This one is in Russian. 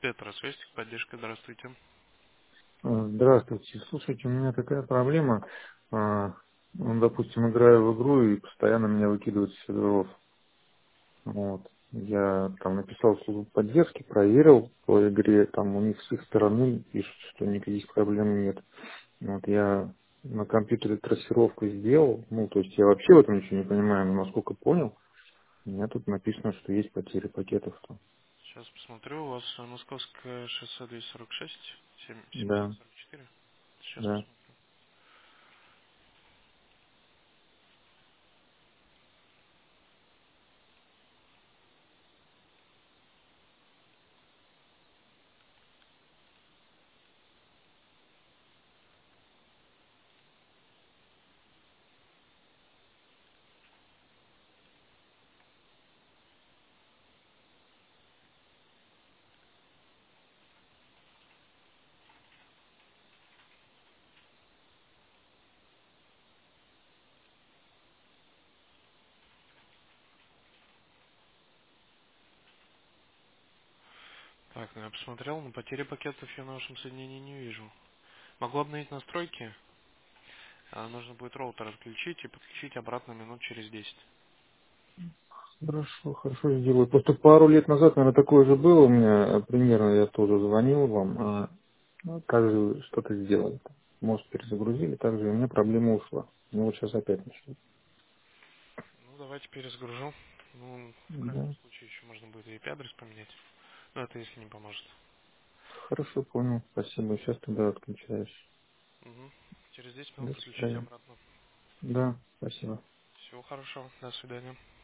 Петросвестик, поддержка, здравствуйте. Здравствуйте. Слушайте, у меня такая проблема. Допустим, играю в игру и постоянно меня выкидывают с серверов. Вот. Я там написал службу поддержки, проверил по игре, там у них с их стороны пишут, что никаких проблем нет. Вот я на компьютере трассировку сделал, ну, то есть я вообще в этом ничего не понимаю, но насколько понял, у меня тут написано, что есть потери пакетов там. Сейчас посмотрю, у вас Московское шоссе 246, Да, 7544. Сейчас да. посмотрю. Так, ну я посмотрел, но потери пакетов я на вашем соединении не вижу. Могу обновить настройки, а нужно будет роутер отключить и подключить обратно минут через 10. Хорошо, хорошо, я сделаю. Просто пару лет назад, наверное, такое же было у меня, примерно я тоже звонил вам, также что-то сделали. Может, перезагрузили, также у меня проблема ушла. Ну вот сейчас опять начали. Ну, давайте перезагружу. Ну, в крайнем Да, случае еще можно будет и IP-адрес поменять. Но это если не поможет. хорошо, понял, спасибо. Сейчас тогда отключаюсь. Угу. Через 10 минут До подключите свидания. обратно. Да, спасибо. Всего хорошего. До свидания.